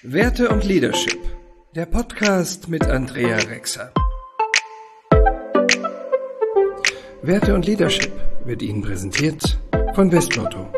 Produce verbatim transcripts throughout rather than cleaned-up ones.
Werte und Leadership, der Podcast mit Andrea Rexer. Werte und Leadership wird Ihnen präsentiert von Westlotto.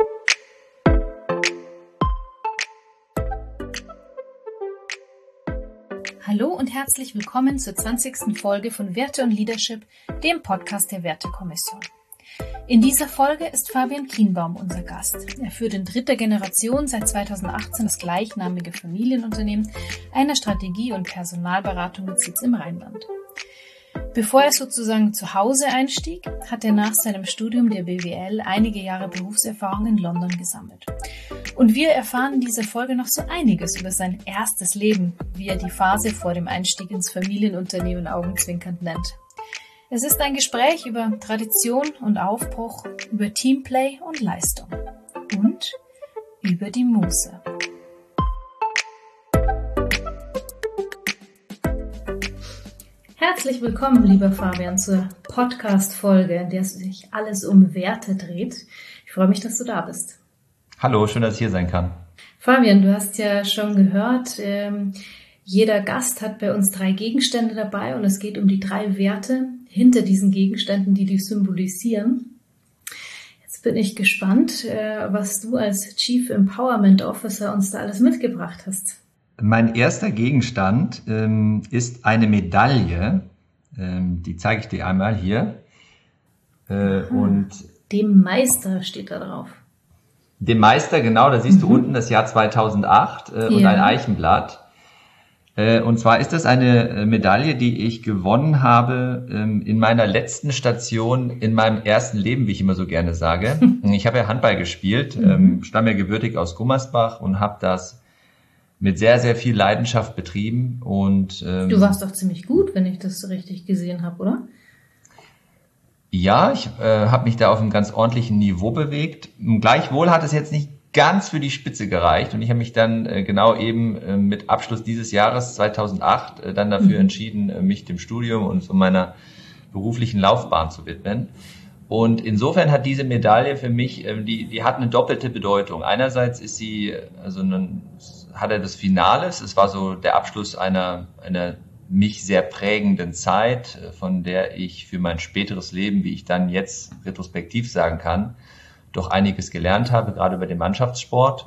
Hallo und herzlich willkommen zur zwanzigsten Folge von Werte und Leadership, dem Podcast der Wertekommission. In dieser Folge ist Fabian Kienbaum unser Gast. Er führt in dritter Generation seit zweitausendachtzehn das gleichnamige Familienunternehmen einer Strategie- und Personalberatung mit Sitz im Rheinland. Bevor er sozusagen zu Hause einstieg, hat er nach seinem Studium der B W L einige Jahre Berufserfahrung in London gesammelt. Und wir erfahren in dieser Folge noch so einiges über sein erstes Leben, wie er die Phase vor dem Einstieg ins Familienunternehmen augenzwinkernd nennt. Es ist ein Gespräch über Tradition und Aufbruch, über Teamplay und Leistung und über die Muße. Herzlich willkommen, lieber Fabian, zur Podcast-Folge, in der sich alles um Werte dreht. Ich freue mich, dass du da bist. Hallo, schön, dass ich hier sein kann. Fabian, du hast ja schon gehört, ähm, jeder Gast hat bei uns drei Gegenstände dabei und es geht um die drei Werte hinter diesen Gegenständen, die die symbolisieren. Jetzt bin ich gespannt, äh, was du als Chief Empowerment Officer uns da alles mitgebracht hast. Mein erster Gegenstand ähm, ist eine Medaille, ähm, die zeige ich dir einmal hier. Äh, und dem Meister steht da drauf. Dem Meister, genau, da siehst mhm. du unten das Jahr zweitausendacht äh, und ja. ein Eichenblatt. Äh, und zwar ist das eine Medaille, die ich gewonnen habe ähm, in meiner letzten Station in meinem ersten Leben, wie ich immer so gerne sage. Ich habe ja Handball gespielt, mhm. ähm, stamme ja gebürtig aus Gummersbach und habe das mit sehr, sehr viel Leidenschaft betrieben. Und ähm, du warst doch ziemlich gut, wenn ich das richtig gesehen habe, oder? Ja, ich äh, habe mich da auf einem ganz ordentlichen Niveau bewegt. Gleichwohl hat es jetzt nicht ganz für die Spitze gereicht und ich habe mich dann äh, genau eben äh, mit Abschluss dieses Jahres zweitausendacht äh, dann dafür mhm. entschieden, äh, mich dem Studium und so meiner beruflichen Laufbahn zu widmen. Und insofern hat diese Medaille für mich, äh, die die hat eine doppelte Bedeutung. Einerseits ist sie, also ein, hat er das Finale, es war so der Abschluss einer einer mich sehr prägenden Zeit, von der ich für mein späteres Leben, wie ich dann jetzt retrospektiv sagen kann, doch einiges gelernt habe, gerade über den Mannschaftssport.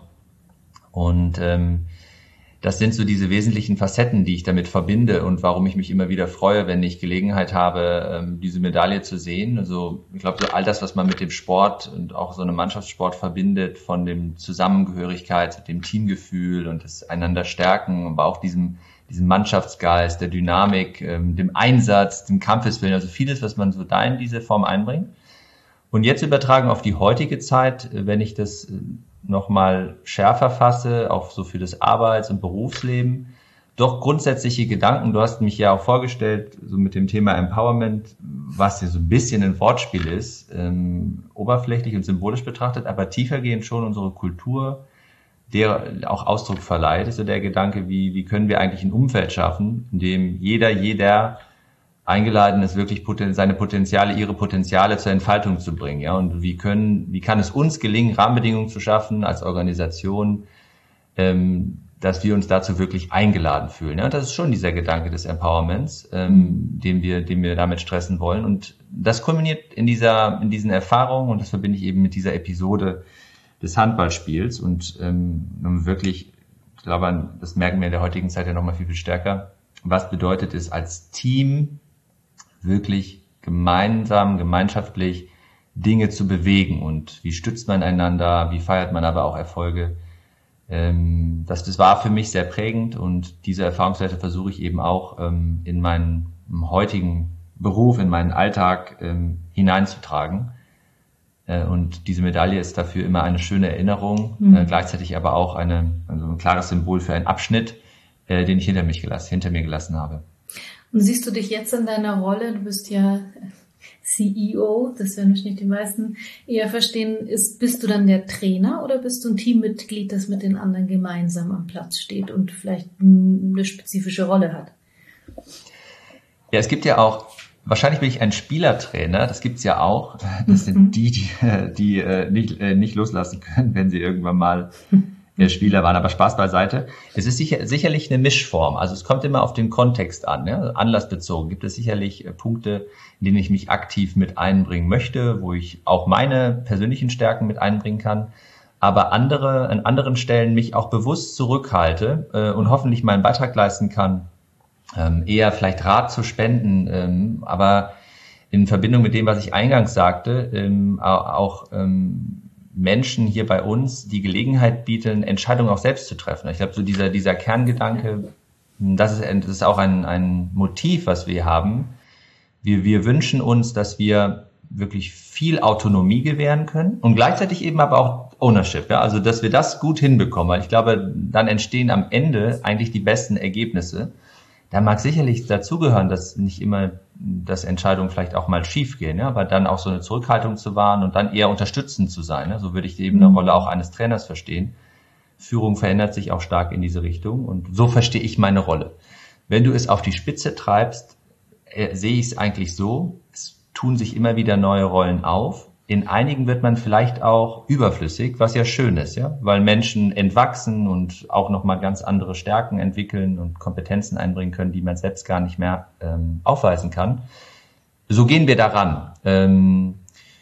Und ähm, das sind so diese wesentlichen Facetten, die ich damit verbinde und warum ich mich immer wieder freue, wenn ich Gelegenheit habe, ähm, diese Medaille zu sehen. Also ich glaube, so all das, was man mit dem Sport und auch so einem Mannschaftssport verbindet, von dem Zusammengehörigkeit, dem Teamgefühl und das einander stärken, aber auch diesem diesem Mannschaftsgeist, der Dynamik, ähm, dem Einsatz, dem Kampfeswillen, also vieles, was man so da in diese Form einbringt. Und jetzt übertragen auf die heutige Zeit, wenn ich das nochmal schärfer fasse, auch so für das Arbeits- und Berufsleben, doch grundsätzliche Gedanken. Du hast mich ja auch vorgestellt, so mit dem Thema Empowerment, was ja so ein bisschen ein Wortspiel ist, ähm, oberflächlich und symbolisch betrachtet, aber tiefergehend schon unsere Kultur, der auch Ausdruck verleiht, ist so der Gedanke, wie, wie können wir eigentlich ein Umfeld schaffen, in dem jeder, jeder eingeladen ist, wirklich poten- seine Potenziale, ihre Potenziale zur Entfaltung zu bringen, ja, und wie können, wie kann es uns gelingen, Rahmenbedingungen zu schaffen als Organisation, ähm, dass wir uns dazu wirklich eingeladen fühlen, ja, und das ist schon dieser Gedanke des Empowerments, ähm, den wir, den wir damit stressen wollen, und das kulminiert in dieser, in diesen Erfahrungen, und das verbinde ich eben mit dieser Episode des Handballspiels, und ähm, wirklich, ich glaube, das merken wir in der heutigen Zeit ja nochmal viel, viel stärker, was bedeutet es als Team wirklich gemeinsam, gemeinschaftlich Dinge zu bewegen, und wie stützt man einander, wie feiert man aber auch Erfolge. Ähm, das, das war für mich sehr prägend, und diese Erfahrungswerte versuche ich eben auch ähm, in meinen heutigen Beruf, in meinen Alltag ähm, hineinzutragen. Und diese Medaille ist dafür immer eine schöne Erinnerung, mhm. äh, gleichzeitig aber auch eine, also ein klares Symbol für einen Abschnitt, äh, den ich hinter mich gelassen, hinter mir gelassen habe. Und siehst du dich jetzt in deiner Rolle? Du bist ja C E O, das werden wahrscheinlich die meisten eher verstehen. Ist, bist du dann der Trainer oder bist du ein Teammitglied, das mit den anderen gemeinsam am Platz steht und vielleicht eine spezifische Rolle hat? Ja, es gibt ja auch Wahrscheinlich bin ich ein Spielertrainer, das gibt's ja auch. Das sind die, die, die äh, nicht, äh, nicht loslassen können, wenn sie irgendwann mal der Spieler waren, aber Spaß beiseite. Es ist sicher, sicherlich eine Mischform. Also es kommt immer auf den Kontext an. Ja? Anlassbezogen gibt es sicherlich Punkte, in denen ich mich aktiv mit einbringen möchte, wo ich auch meine persönlichen Stärken mit einbringen kann, aber andere an anderen Stellen mich auch bewusst zurückhalte äh, und hoffentlich meinen Beitrag leisten kann, ähm, eher vielleicht Rat zu spenden, ähm, aber in Verbindung mit dem, was ich eingangs sagte, ähm, auch ähm, Menschen hier bei uns die Gelegenheit bieten, Entscheidungen auch selbst zu treffen. Ich glaube, so dieser dieser Kerngedanke, das ist, das ist auch ein, ein Motiv, was wir haben. Wir, wir wünschen uns, dass wir wirklich viel Autonomie gewähren können und gleichzeitig eben aber auch Ownership. Ja? Also, dass wir das gut hinbekommen, weil ich glaube, dann entstehen am Ende eigentlich die besten Ergebnisse. Da mag sicherlich dazugehören, dass nicht immer, dass Entscheidungen vielleicht auch mal schief gehen, ja, aber dann auch so eine Zurückhaltung zu wahren und dann eher unterstützend zu sein. Ja? So würde ich eben eine Rolle auch eines Trainers verstehen. Führung verändert sich auch stark in diese Richtung und so verstehe ich meine Rolle. Wenn du es auf die Spitze treibst, äh, sehe ich es eigentlich so, es tun sich immer wieder neue Rollen auf. In einigen wird man vielleicht auch überflüssig, was ja schön ist, ja, weil Menschen entwachsen und auch nochmal ganz andere Stärken entwickeln und Kompetenzen einbringen können, die man selbst gar nicht mehr ähm, aufweisen kann. So gehen wir daran. Ähm,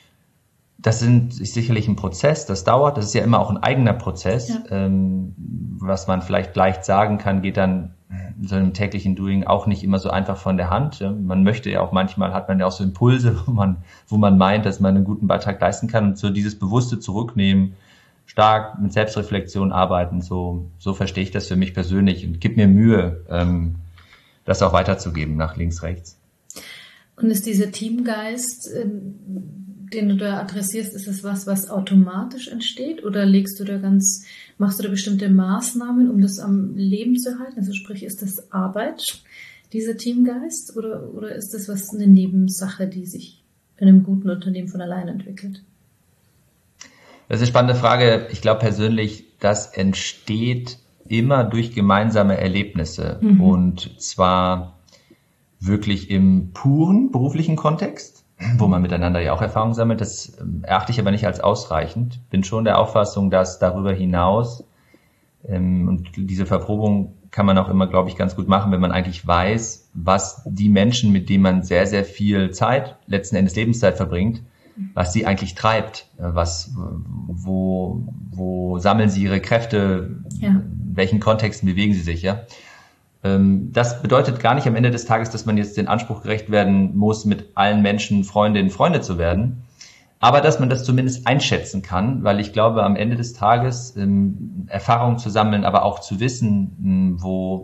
das sind, ist sicherlich ein Prozess, das dauert, das ist ja immer auch ein eigener Prozess, ja. ähm, was man vielleicht leicht sagen kann, geht dann in so einem täglichen Doing auch nicht immer so einfach von der Hand. Ja. Man möchte ja auch manchmal, hat man ja auch so Impulse, wo man, wo man meint, dass man einen guten Beitrag leisten kann und so dieses bewusste Zurücknehmen, stark mit Selbstreflexion arbeiten, so, so verstehe ich das für mich persönlich und gib mir Mühe, ähm, das auch weiterzugeben nach links, rechts. Und ist dieser Teamgeist, den du da adressierst, ist es was, was automatisch entsteht oder legst du da ganz, machst du da bestimmte Maßnahmen, um das am Leben zu halten? Also sprich, ist das Arbeit, dieser Teamgeist, oder, oder ist das was eine Nebensache, die sich in einem guten Unternehmen von alleine entwickelt? Das ist eine spannende Frage. Ich glaube persönlich, das entsteht immer durch gemeinsame Erlebnisse mhm. und zwar wirklich im puren beruflichen Kontext, wo man miteinander ja auch Erfahrung sammelt. Das erachte ich aber nicht als ausreichend. Bin schon der Auffassung, dass darüber hinaus, ähm, und diese Verprobung kann man auch immer, glaube ich, ganz gut machen, wenn man eigentlich weiß, was die Menschen, mit denen man sehr, sehr viel Zeit, letzten Endes Lebenszeit verbringt, was sie eigentlich treibt, was, wo, wo sammeln sie ihre Kräfte, ja. in welchen Kontexten bewegen sie sich, ja. Das bedeutet gar nicht am Ende des Tages, dass man jetzt den Anspruch gerecht werden muss, mit allen Menschen Freundinnen, Freunde zu werden, aber dass man das zumindest einschätzen kann, weil ich glaube, am Ende des Tages ähm, Erfahrungen zu sammeln, aber auch zu wissen, ähm, wo,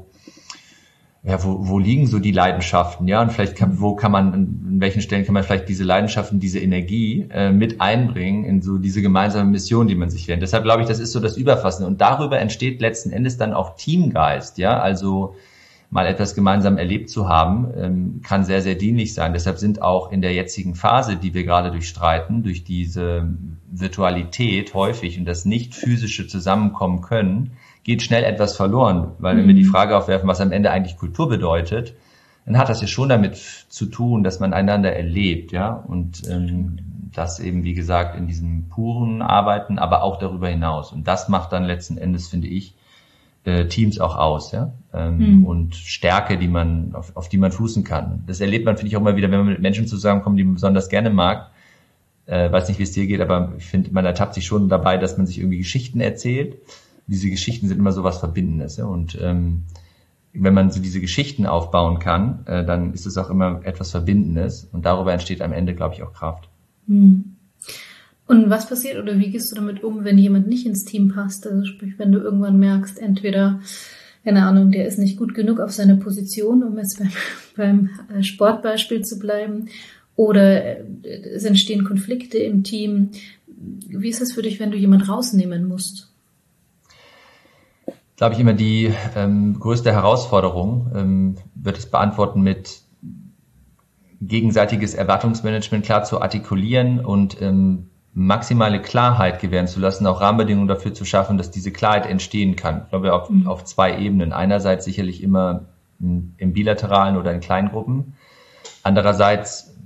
ja, wo, wo liegen so die Leidenschaften, ja, und vielleicht kann, wo kann man, in welchen Stellen kann man vielleicht diese Leidenschaften, diese Energie äh, mit einbringen in so diese gemeinsame Mission, die man sich wählt. Deshalb glaube ich, das ist so das Überfassende und darüber entsteht letzten Endes dann auch Teamgeist, ja, also mal etwas gemeinsam erlebt zu haben, ähm, kann sehr, sehr dienlich sein. Deshalb sind auch in der jetzigen Phase, die wir gerade durchstreiten, durch diese Virtualität häufig und das nicht physische Zusammenkommen können, geht schnell etwas verloren. Weil wenn mhm. wir die Frage aufwerfen, was am Ende eigentlich Kultur bedeutet, dann hat das ja schon damit zu tun, dass man einander erlebt, ja, und ähm, das eben, wie gesagt, in diesem puren Arbeiten, aber auch darüber hinaus. Und das macht dann letzten Endes, finde ich, Teams auch aus, ja, ähm, hm. und Stärke, die man, auf, auf die man fußen kann. Das erlebt man, finde ich, auch immer wieder, wenn man mit Menschen zusammenkommt, die man besonders gerne mag. Äh, weiß nicht, wie es dir geht, aber ich finde, man ertappt sich schon dabei, dass man sich irgendwie Geschichten erzählt. Diese Geschichten sind immer so was Verbindendes, ja, und ähm, wenn man so diese Geschichten aufbauen kann, äh, dann ist es auch immer etwas Verbindendes und darüber entsteht am Ende, glaube ich, auch Kraft. Hm. Und was passiert oder wie gehst du damit um, wenn jemand nicht ins Team passt? Also sprich, wenn du irgendwann merkst, entweder, keine Ahnung, der ist nicht gut genug auf seiner Position, um jetzt beim, beim Sportbeispiel zu bleiben, oder es entstehen Konflikte im Team. Wie ist es für dich, wenn du jemand rausnehmen musst? Glaube ich immer die ähm, größte Herausforderung, ähm, wird es beantworten mit gegenseitiges Erwartungsmanagement klar zu artikulieren und ähm, maximale Klarheit gewähren zu lassen, auch Rahmenbedingungen dafür zu schaffen, dass diese Klarheit entstehen kann. Ich glaube, auf, mhm. auf zwei Ebenen. Einerseits sicherlich immer im bilateralen oder in Kleingruppen. Andererseits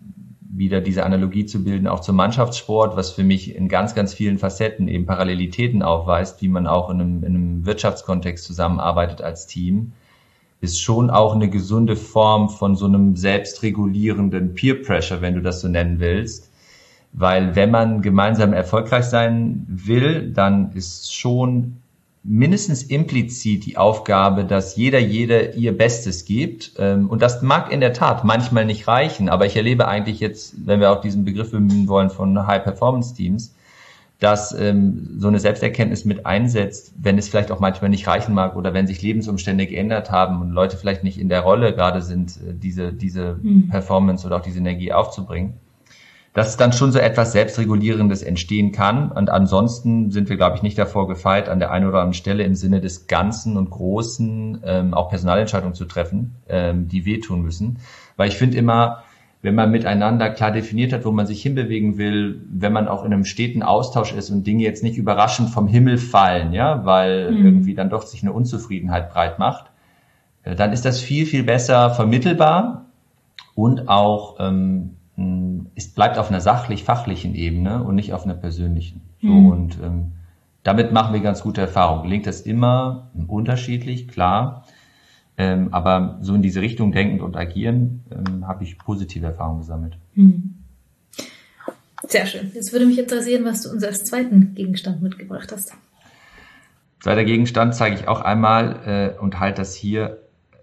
wieder diese Analogie zu bilden, auch zum Mannschaftssport, was für mich in ganz, ganz vielen Facetten eben Parallelitäten aufweist, wie man auch in einem, in einem Wirtschaftskontext zusammenarbeitet als Team, ist schon auch eine gesunde Form von so einem selbstregulierenden Peer Pressure, wenn du das so nennen willst. Weil wenn man gemeinsam erfolgreich sein will, dann ist schon mindestens implizit die Aufgabe, dass jeder, jede ihr Bestes gibt. Und das mag in der Tat manchmal nicht reichen, aber ich erlebe eigentlich jetzt, wenn wir auch diesen Begriff bemühen wollen von High-Performance-Teams, dass ähm, so eine Selbsterkenntnis mit einsetzt, wenn es vielleicht auch manchmal nicht reichen mag oder wenn sich Lebensumstände geändert haben und Leute vielleicht nicht in der Rolle gerade sind, diese diese mhm. Performance oder auch diese Energie aufzubringen, dass dann schon so etwas Selbstregulierendes entstehen kann. Und ansonsten sind wir, glaube ich, nicht davor gefeit, an der einen oder anderen Stelle im Sinne des Ganzen und Großen ähm, auch Personalentscheidungen zu treffen, ähm, die wehtun müssen. Weil ich finde immer, wenn man miteinander klar definiert hat, wo man sich hinbewegen will, wenn man auch in einem steten Austausch ist und Dinge jetzt nicht überraschend vom Himmel fallen, ja, weil mhm. irgendwie dann doch sich eine Unzufriedenheit breit macht, dann ist das viel, viel besser vermittelbar und auch ähm, es bleibt auf einer sachlich-fachlichen Ebene und nicht auf einer persönlichen. So, mhm. Und ähm, damit machen wir ganz gute Erfahrungen. Gelingt das immer unterschiedlich, klar. Ähm, aber so in diese Richtung denkend und agieren, ähm, habe ich positive Erfahrungen gesammelt. Mhm. Sehr schön. Jetzt würde mich interessieren, was du uns als zweiten Gegenstand mitgebracht hast. Zweiter Gegenstand zeige ich auch einmal äh, und halte das hier.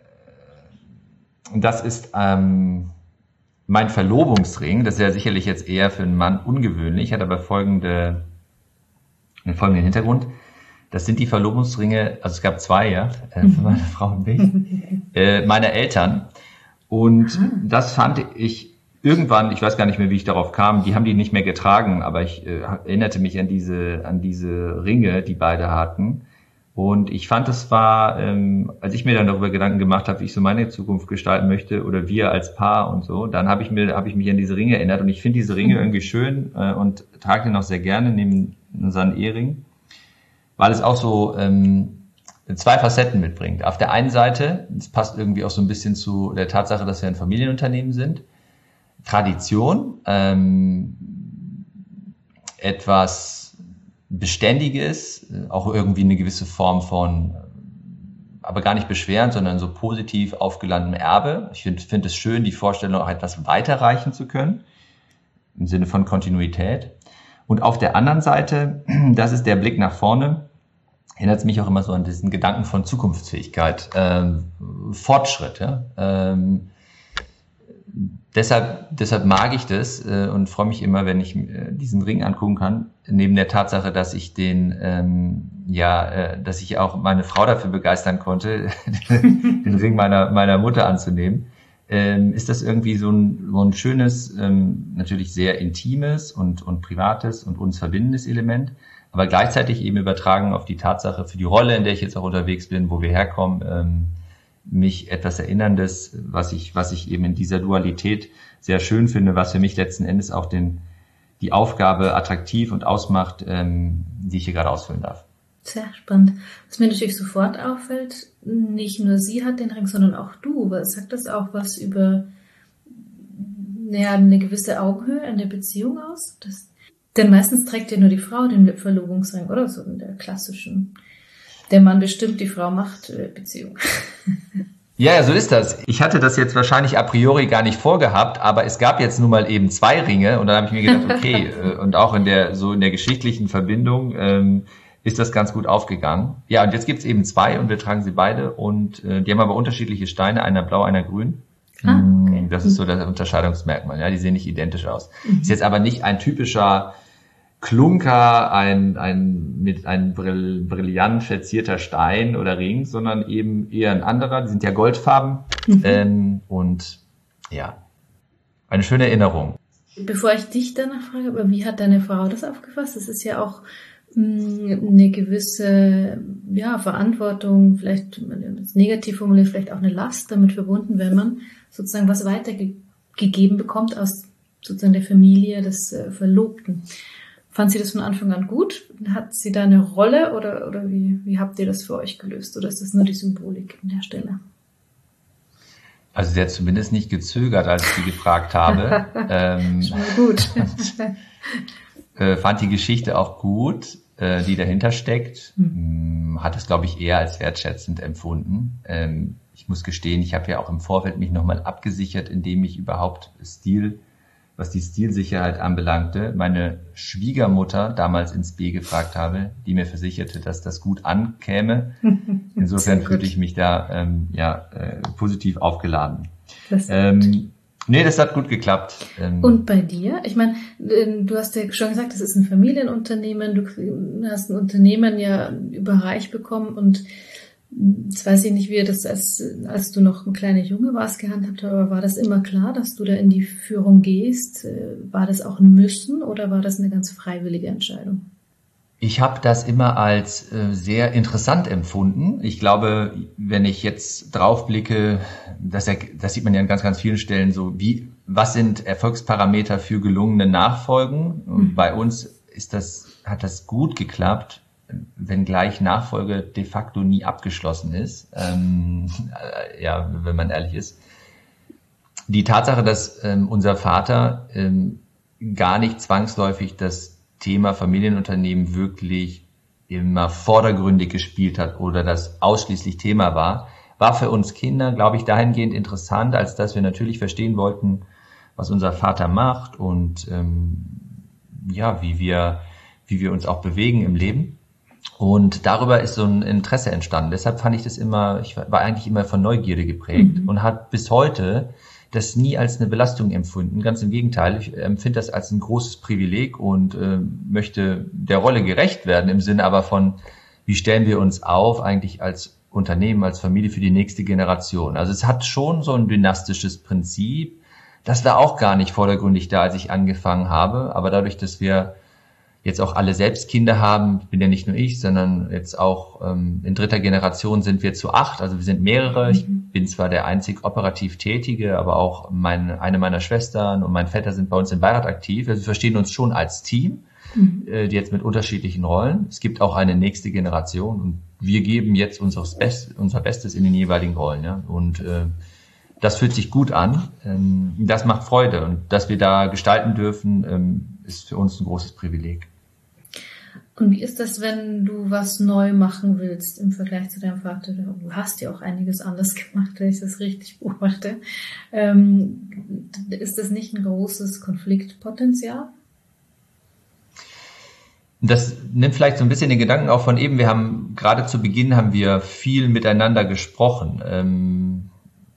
Und das ist ähm, mein Verlobungsring. Das ist ja sicherlich jetzt eher für einen Mann ungewöhnlich, hat aber folgende, einen folgenden Hintergrund. Das sind die Verlobungsringe, also es gab zwei, ja, äh, für meine Frau und mich, äh, meiner Eltern. Und das fand ich irgendwann, ich weiß gar nicht mehr, wie ich darauf kam, die haben die nicht mehr getragen, aber ich äh, erinnerte mich an diese, an diese Ringe, die beide hatten. Und ich fand, es war, ähm, als ich mir dann darüber Gedanken gemacht habe, wie ich so meine Zukunft gestalten möchte oder wir als Paar und so, dann habe ich mir, habe ich mich an diese Ringe erinnert und ich finde diese Ringe irgendwie schön äh, und trage den auch sehr gerne neben unseren Ehering, weil es auch so ähm, zwei Facetten mitbringt. Auf der einen Seite, das passt irgendwie auch so ein bisschen zu der Tatsache, dass wir ein Familienunternehmen sind, Tradition, ähm, etwas Beständiges, auch irgendwie eine gewisse Form von, aber gar nicht beschwerend, sondern so positiv aufgelandenem Erbe. Ich finde finde es schön, die Vorstellung, auch etwas weiterreichen zu können, im Sinne von Kontinuität. Und auf der anderen Seite, das ist der Blick nach vorne, erinnert es mich auch immer so an diesen Gedanken von Zukunftsfähigkeit, ähm, Fortschritt. Ja? Ähm, deshalb, deshalb mag ich das äh, und freue mich immer, wenn ich äh, diesen Ring angucken kann, neben der Tatsache, dass ich den, ähm, ja, äh, dass ich auch meine Frau dafür begeistern konnte, den Ring meiner meiner Mutter anzunehmen. Ähm, ist das irgendwie so ein, so ein schönes, ähm, natürlich sehr intimes und, und privates und uns verbindendes Element, aber gleichzeitig eben übertragen auf die Tatsache für die Rolle, in der ich jetzt auch unterwegs bin, wo wir herkommen, ähm, mich etwas Erinnerndes, was ich, was ich eben in dieser Dualität sehr schön finde, was für mich letzten Endes auch den, die Aufgabe attraktiv und ausmacht, ähm, die ich hier gerade ausfüllen darf. Sehr spannend. Was mir natürlich sofort auffällt, nicht nur sie hat den Ring, sondern auch du. Sagt das auch was über naja, eine gewisse Augenhöhe in der Beziehung aus? Das, denn meistens trägt ja nur die Frau den Verlobungsring, oder? So in der klassischen, der Mann bestimmt, die Frau macht äh, Beziehung. Ja, so ist das. Ich hatte das jetzt wahrscheinlich a priori gar nicht vorgehabt, aber es gab jetzt nun mal eben zwei Ringe und dann habe ich mir gedacht, okay, äh, und auch in der so in der geschichtlichen Verbindung ähm, ist das ganz gut aufgegangen. Ja, und jetzt gibt's eben zwei und wir tragen sie beide und äh, die haben aber unterschiedliche Steine, einer blau, einer grün. Ah, okay. Das ist so das Unterscheidungsmerkmal, ja, die sehen nicht identisch aus. Mhm. Ist jetzt aber nicht ein typischer Klunker, ein, ein, mit einem brill, brillant verzierter Stein oder Ring, sondern eben eher ein anderer, die sind ja goldfarben, mhm. ähm, und ja, eine schöne Erinnerung. Bevor ich dich danach frage, aber wie hat deine Frau das aufgefasst? Das ist ja auch eine gewisse ja, Verantwortung, vielleicht das negativ formuliert, vielleicht auch eine Last damit verbunden, wenn man sozusagen was weitergegeben bekommt aus sozusagen der Familie des äh, Verlobten. Fand sie das von Anfang an gut? Hat sie da eine Rolle oder, oder wie, wie habt ihr das für euch gelöst? Oder ist das nur die Symbolik an der Stelle? Also sie hat zumindest nicht gezögert, als ich sie gefragt habe. ähm, Schon mal gut. und, äh, fand die Geschichte auch gut, äh, die dahinter steckt. Hm. Hat es, glaube ich, eher als wertschätzend empfunden. Ähm, ich muss gestehen, ich habe ja auch im Vorfeld mich nochmal abgesichert, indem ich überhaupt Stil, was die Stilsicherheit anbelangte, meine Schwiegermutter damals ins B gefragt habe, die mir versicherte, dass das gut ankäme. Insofern fühlte ich mich da ähm, ja äh, positiv aufgeladen. Das ähm, nee, das hat gut geklappt. Ähm, Und bei dir? Ich meine, du hast ja schon gesagt, das ist ein Familienunternehmen. Du hast ein Unternehmen ja überreicht bekommen und jetzt weiß ich nicht, wie das, als, als du noch ein kleiner Junge warst, gehandhabt, aber war das immer klar, dass du da in die Führung gehst? War das auch ein Müssen oder war das eine ganz freiwillige Entscheidung? Ich habe das immer als äh, sehr interessant empfunden. Ich glaube, wenn ich jetzt draufblicke, das, das sieht man ja an ganz, ganz vielen Stellen so, wie, was sind Erfolgsparameter für gelungene Nachfolgen? Und bei uns ist das, hat das gut geklappt, wenngleich Nachfolge de facto nie abgeschlossen ist, ähm, äh, ja, wenn man ehrlich ist. Die Tatsache, dass ähm, unser Vater ähm, gar nicht zwangsläufig das Thema Familienunternehmen wirklich immer vordergründig gespielt hat oder das ausschließlich Thema war, war für uns Kinder, glaube ich, dahingehend interessant, als dass wir natürlich verstehen wollten, was unser Vater macht und ähm, ja, wie wir, wie wir uns auch bewegen im Leben. Und darüber ist so ein Interesse entstanden. Deshalb fand ich das immer, ich war eigentlich immer von Neugierde geprägt mhm. und hat bis heute das nie als eine Belastung empfunden. Ganz im Gegenteil, ich empfinde das als ein großes Privileg und äh, möchte der Rolle gerecht werden, im Sinne aber von, wie stellen wir uns auf eigentlich als Unternehmen, als Familie für die nächste Generation. Also es hat schon so ein dynastisches Prinzip. Das war auch gar nicht vordergründig da, als ich angefangen habe, aber dadurch, dass wir jetzt auch alle selbst Kinder haben, bin ja nicht nur ich, sondern jetzt auch ähm, in dritter Generation sind wir zu acht, also wir sind mehrere. Ich bin zwar der einzig operativ Tätige, aber auch meine, eine meiner Schwestern und mein Vetter sind bei uns im Beirat aktiv. Also wir verstehen uns schon als Team, mhm. äh, die jetzt mit unterschiedlichen Rollen. Es gibt auch eine nächste Generation und wir geben jetzt unseres Best, unser Bestes in den jeweiligen Rollen. Ja? Und äh, das fühlt sich gut an. Ähm, das macht Freude und dass wir da gestalten dürfen, ähm, ist für uns ein großes Privileg. Und wie ist das, wenn du was neu machen willst im Vergleich zu deinem Vater? Du hast ja auch einiges anders gemacht, wenn ich das richtig beobachte. Ähm, ist das nicht ein großes Konfliktpotenzial? Das nimmt vielleicht so ein bisschen den Gedanken auch von eben. Wir haben gerade zu Beginn haben wir viel miteinander gesprochen. Ähm,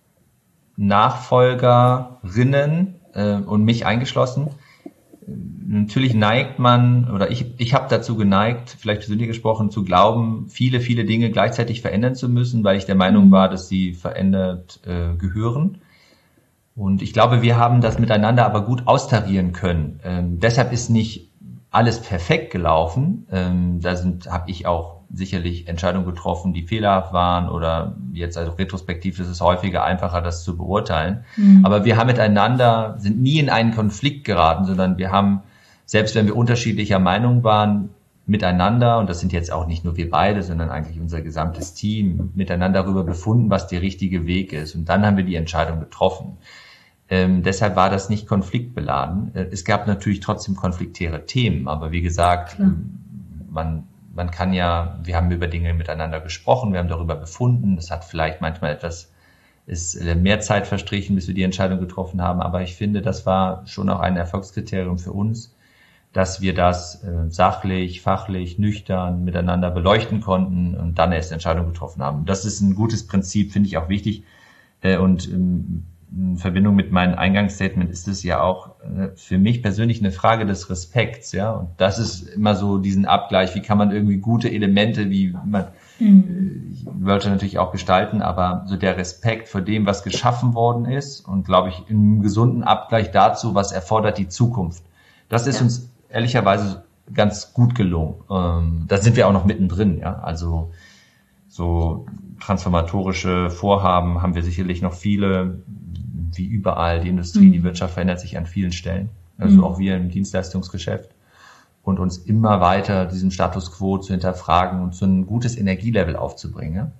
Nachfolgerinnen äh, und mich eingeschlossen. Natürlich neigt man, oder ich, ich habe dazu geneigt, vielleicht persönlich gesprochen, zu glauben, viele, viele Dinge gleichzeitig verändern zu müssen, weil ich der Meinung war, dass sie verändert äh, gehören. Und ich glaube, wir haben das miteinander aber gut austarieren können. Ähm, deshalb ist nicht alles perfekt gelaufen. Ähm, da sind, habe ich auch sicherlich Entscheidungen getroffen, die fehlerhaft waren oder jetzt also retrospektiv ist es häufiger einfacher, das zu beurteilen. Mhm. Aber wir haben miteinander, sind nie in einen Konflikt geraten, sondern wir haben, selbst wenn wir unterschiedlicher Meinung waren, miteinander, und das sind jetzt auch nicht nur wir beide, sondern eigentlich unser gesamtes Team, miteinander darüber befunden, was der richtige Weg ist. Und dann haben wir die Entscheidung getroffen. Ähm, deshalb war das nicht konfliktbeladen. Es gab natürlich trotzdem konfliktäre Themen, aber wie gesagt, Klar. man Man kann ja, wir haben über Dinge miteinander gesprochen, wir haben darüber befunden. Es hat vielleicht manchmal etwas, ist mehr Zeit verstrichen, bis wir die Entscheidung getroffen haben. Aber ich finde, das war schon auch ein Erfolgskriterium für uns, dass wir das äh, sachlich, fachlich, nüchtern miteinander beleuchten konnten und dann erst Entscheidung getroffen haben. Das ist ein gutes Prinzip, finde ich auch wichtig. Äh, und ähm, in Verbindung mit meinem Eingangsstatement ist es ja auch äh, für mich persönlich eine Frage des Respekts, ja. Und das ist immer so diesen Abgleich, wie kann man irgendwie gute Elemente, wie man, mhm. äh, ich wollte natürlich auch gestalten, aber so der Respekt vor dem, was geschaffen worden ist und glaube ich im gesunden Abgleich dazu, was erfordert die Zukunft. Das ist ja. uns ehrlicherweise ganz gut gelungen. Ähm, da sind wir auch noch mittendrin, ja. Also so transformatorische Vorhaben haben wir sicherlich noch viele, wie überall. Die Industrie, mhm. die Wirtschaft verändert sich an vielen Stellen. Also mhm. auch wir im Dienstleistungsgeschäft. Und uns immer weiter diesen Status quo zu hinterfragen und so ein gutes Energielevel aufzubringen.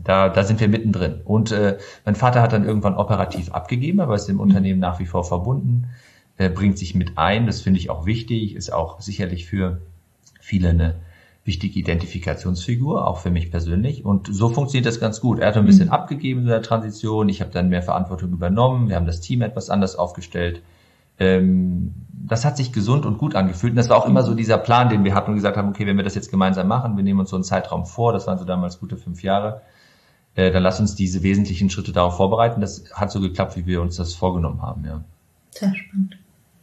da, da sind wir mittendrin. Und äh, mein Vater hat dann irgendwann operativ abgegeben, aber ist dem Unternehmen nach wie vor verbunden, äh, bringt sich mit ein. Das finde ich auch wichtig, ist auch sicherlich für viele eine wichtige Identifikationsfigur, auch für mich persönlich. Und so funktioniert das ganz gut. Er hat ein bisschen mhm. abgegeben in der Transition. Ich habe dann mehr Verantwortung übernommen. Wir haben das Team etwas anders aufgestellt. Ähm, das hat sich gesund und gut angefühlt. Und das war auch immer so dieser Plan, den wir hatten und gesagt haben, okay, wenn wir das jetzt gemeinsam machen, wir nehmen uns so einen Zeitraum vor, das waren so damals gute fünf Jahre, äh, dann lass uns diese wesentlichen Schritte darauf vorbereiten. Das hat so geklappt, wie wir uns das vorgenommen haben. Ja. Sehr spannend.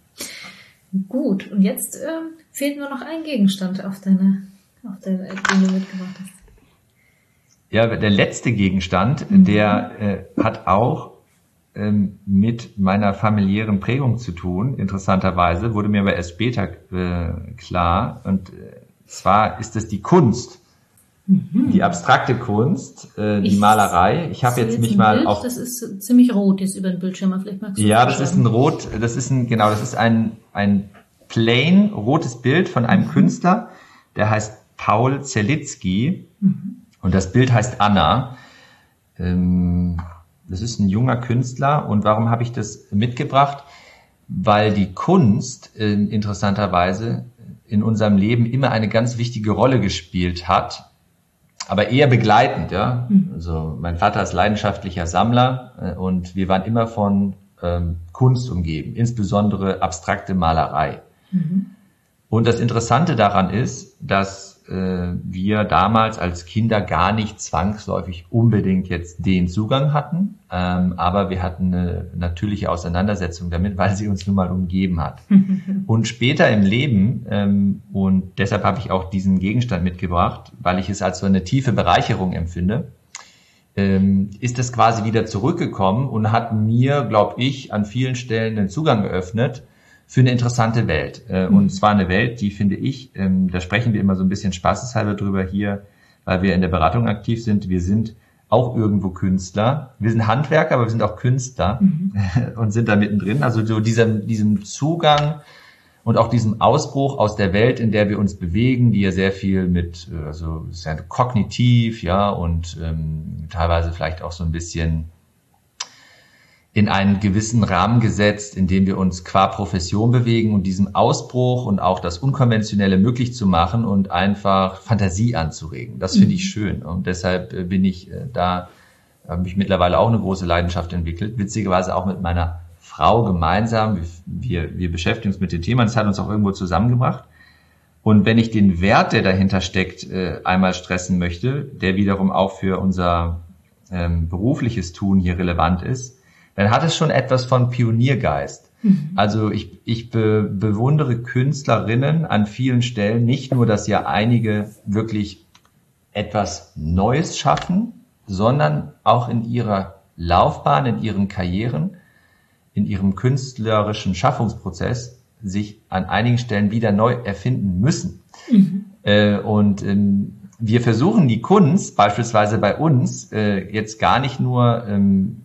Gut, und jetzt äh, fehlt nur noch ein Gegenstand auf deine auf der, den du mitgebracht hast. Ja, der letzte Gegenstand, mhm. der äh, hat auch ähm, mit meiner familiären Prägung zu tun. Interessanterweise wurde mir aber erst später äh, klar. Und äh, zwar ist es die Kunst, mhm. die abstrakte Kunst, äh, die ich Malerei. Ich habe jetzt mich jetzt mal Bild, auf. Das ist ziemlich rot jetzt über den Bildschirm. Vielleicht magst du ja, das ist ein rot. Das ist ein genau. Das ist ein ein plain rotes Bild von einem mhm. Künstler, der heißt Paul Zelitzky, mhm. und das Bild heißt Anna. Ähm, das ist ein junger Künstler. Und warum habe ich das mitgebracht? Weil die Kunst äh, interessanterweise in unserem Leben immer eine ganz wichtige Rolle gespielt hat, aber eher begleitend. Ja? Mhm. Also mein Vater ist leidenschaftlicher Sammler äh, und wir waren immer von ähm, Kunst umgeben, insbesondere abstrakte Malerei. Mhm. Und das Interessante daran ist, dass äh, wir damals als Kinder gar nicht zwangsläufig unbedingt jetzt den Zugang hatten, ähm, aber wir hatten eine natürliche Auseinandersetzung damit, weil sie uns nun mal umgeben hat. Und später im Leben, ähm, und deshalb habe ich auch diesen Gegenstand mitgebracht, weil ich es als so eine tiefe Bereicherung empfinde, ähm, ist es quasi wieder zurückgekommen und hat mir, glaube ich, an vielen Stellen den Zugang geöffnet für eine interessante Welt. Mhm. Und zwar eine Welt, die finde ich, ähm, da sprechen wir immer so ein bisschen spaßeshalber drüber hier, weil wir in der Beratung aktiv sind. Wir sind auch irgendwo Künstler. Wir sind Handwerker, aber wir sind auch Künstler mhm. und sind da mittendrin. Also so diesem, diesem Zugang und auch diesem Ausbruch aus der Welt, in der wir uns bewegen, die ja sehr viel mit, also sehr kognitiv, ja, und ähm, teilweise vielleicht auch so ein bisschen in einen gewissen Rahmen gesetzt, in dem wir uns qua Profession bewegen und diesem Ausbruch und auch das Unkonventionelle möglich zu machen und einfach Fantasie anzuregen. Das finde ich schön und deshalb bin ich da, habe ich mittlerweile auch eine große Leidenschaft entwickelt, witzigerweise auch mit meiner Frau gemeinsam. Wir, wir beschäftigen uns mit dem Thema, das hat uns auch irgendwo zusammengebracht. Und wenn ich den Wert, der dahinter steckt, einmal stressen möchte, der wiederum auch für unser ähm, berufliches Tun hier relevant ist, dann hat es schon etwas von Pioniergeist. Mhm. Also ich, ich be, bewundere Künstlerinnen an vielen Stellen, nicht nur, dass ja einige wirklich etwas Neues schaffen, sondern auch in ihrer Laufbahn, in ihren Karrieren, in ihrem künstlerischen Schaffungsprozess sich an einigen Stellen wieder neu erfinden müssen. Mhm. Äh, und ähm, wir versuchen die Kunst, beispielsweise bei uns, äh, jetzt gar nicht nur ähm,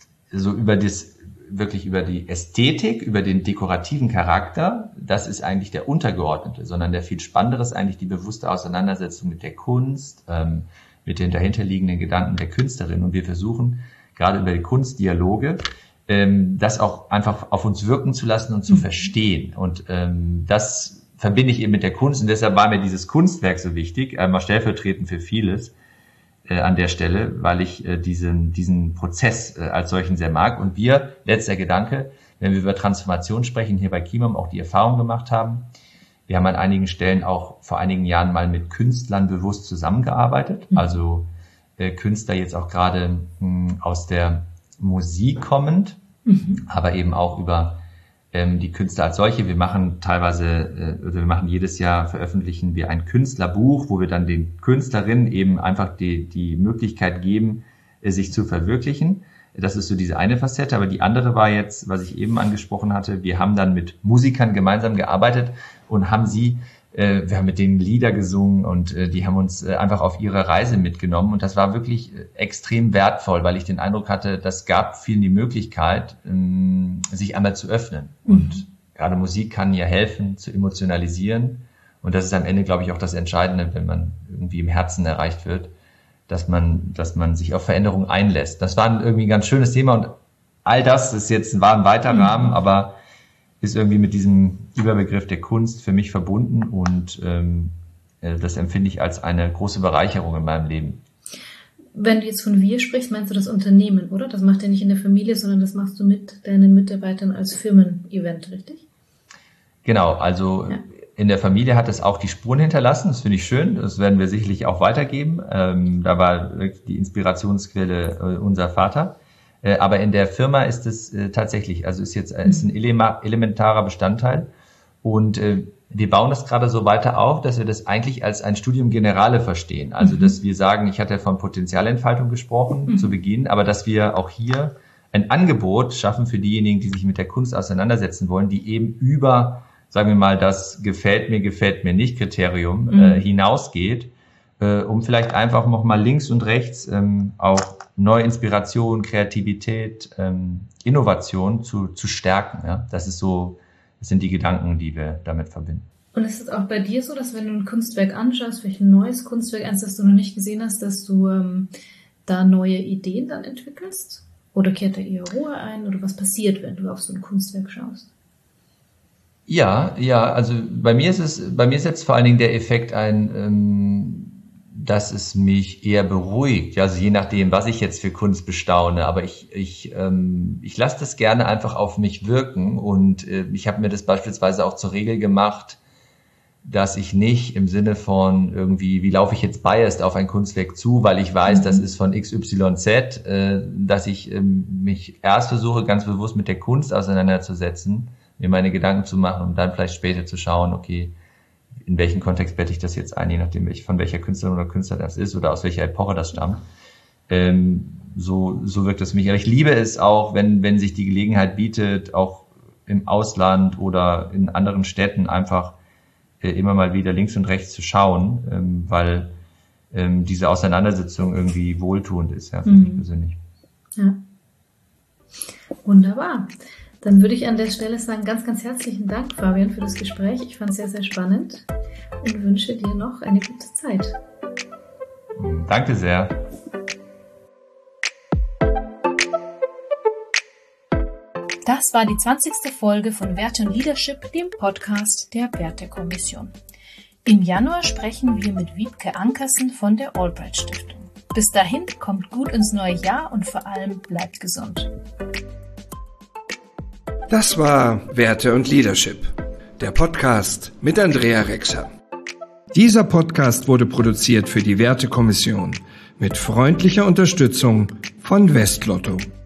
so über das, wirklich über die Ästhetik, über den dekorativen Charakter, das ist eigentlich der untergeordnete, sondern der viel spannendere ist eigentlich die bewusste Auseinandersetzung mit der Kunst, ähm, mit den dahinterliegenden Gedanken der Künstlerin. Und wir versuchen, gerade über die Kunstdialoge, ähm, das auch einfach auf uns wirken zu lassen und zu mhm. verstehen. Und ähm, das verbinde ich eben mit der Kunst. Und deshalb war mir dieses Kunstwerk so wichtig, einmal stellvertretend für vieles, Äh, an der Stelle, weil ich äh, diesen diesen Prozess äh, als solchen sehr mag. Und wir, letzter Gedanke, wenn wir über Transformation sprechen, hier bei Kimam auch die Erfahrung gemacht haben, wir haben an einigen Stellen auch vor einigen Jahren mal mit Künstlern bewusst zusammengearbeitet, mhm. also äh, Künstler jetzt auch gerade mh, aus der Musik kommend, mhm. aber eben auch über ähm, die Künstler als solche. Wir machen teilweise, äh, oder wir machen jedes Jahr, veröffentlichen wir ein Künstlerbuch, wo wir dann den Künstlerinnen eben einfach die, die Möglichkeit geben, äh, sich zu verwirklichen. Das ist so diese eine Facette, aber die andere war jetzt, was ich eben angesprochen hatte, wir haben dann mit Musikern gemeinsam gearbeitet und haben sie, äh, wir haben mit denen Lieder gesungen und äh, die haben uns äh, einfach auf ihre Reise mitgenommen und das war wirklich äh, extrem wertvoll, weil ich den Eindruck hatte, das gab vielen die Möglichkeit, ähm, sich einmal zu öffnen. Mhm. Und gerade Musik kann ja helfen, zu emotionalisieren und das ist am Ende, glaube ich, auch das Entscheidende, wenn man irgendwie im Herzen erreicht wird, dass man, dass man sich auf Veränderung einlässt. Das war ein irgendwie ein ganz schönes Thema und all das ist jetzt war ein weiter Rahmen, aber ist irgendwie mit diesem Überbegriff der Kunst für mich verbunden und ähm, das empfinde ich als eine große Bereicherung in meinem Leben. Wenn du jetzt von wir sprichst, meinst du das Unternehmen, oder? Das macht ihr nicht in der Familie, sondern das machst du mit deinen Mitarbeitern als Firmen-Event, richtig? Genau, also ja. In der Familie hat es auch die Spuren hinterlassen, das finde ich schön, das werden wir sicherlich auch weitergeben. Ähm, da war wirklich die Inspirationsquelle äh, unser Vater. Äh, aber in der Firma ist es äh, tatsächlich, also ist jetzt äh, ist ein elema- elementarer Bestandteil und äh, wir bauen das gerade so weiter auf, dass wir das eigentlich als ein Studium Generale verstehen. Also, dass wir sagen, ich hatte von Potenzialentfaltung gesprochen mhm. zu Beginn, aber dass wir auch hier ein Angebot schaffen für diejenigen, die sich mit der Kunst auseinandersetzen wollen, die eben über, sagen wir mal, das gefällt mir, gefällt mir nicht Kriterium mhm. äh, hinausgeht, äh, um vielleicht einfach nochmal links und rechts ähm, auch neue Inspiration, Kreativität, ähm, Innovation zu, zu stärken. Ja? Das ist so, das sind die Gedanken, die wir damit verbinden. Und ist es auch bei dir so, dass wenn du ein Kunstwerk anschaust, vielleicht ein neues Kunstwerk, eins, das du noch nicht gesehen hast, dass du ähm, da neue Ideen dann entwickelst? Oder kehrt da eher Ruhe ein? Oder was passiert, wenn du auf so ein Kunstwerk schaust? Ja, ja, also bei mir ist es, bei mir ist jetzt vor allen Dingen der Effekt ein, ähm, dass es mich eher beruhigt. Ja, also je nachdem, was ich jetzt für Kunst bestaune, aber ich ich ähm, ich lasse das gerne einfach auf mich wirken und äh, ich habe mir das beispielsweise auch zur Regel gemacht, dass ich nicht im Sinne von irgendwie, wie laufe ich jetzt biased auf ein Kunstwerk zu, weil ich weiß, mhm. das ist von X Y Z, äh, dass ich ähm, mich erst versuche, ganz bewusst mit der Kunst auseinanderzusetzen, mir meine Gedanken zu machen und dann vielleicht später zu schauen, okay, in welchen Kontext bette ich das jetzt ein, je nachdem, von welcher Künstlerin oder Künstler das ist oder aus welcher Epoche das stammt. Ähm, so, so wirkt es mich. Aber ich liebe es auch, wenn, wenn sich die Gelegenheit bietet, auch im Ausland oder in anderen Städten einfach äh, immer mal wieder links und rechts zu schauen, ähm, weil ähm, diese Auseinandersetzung irgendwie wohltuend ist, ja, für mhm. mich persönlich. Ja. Wunderbar. Dann würde ich an der Stelle sagen, ganz, ganz herzlichen Dank, Fabian, für das Gespräch. Ich fand es sehr, sehr spannend und wünsche dir noch eine gute Zeit. Danke sehr. Das war die zwanzigste Folge von Werte und Leadership, dem Podcast der Wertekommission. Im Januar sprechen wir mit Wiebke Ankersen von der Albright Stiftung. Bis dahin, kommt gut ins neue Jahr und vor allem bleibt gesund. Das war Werte und Leadership, der Podcast mit Andrea Rexer. Dieser Podcast wurde produziert für die Wertekommission mit freundlicher Unterstützung von Westlotto.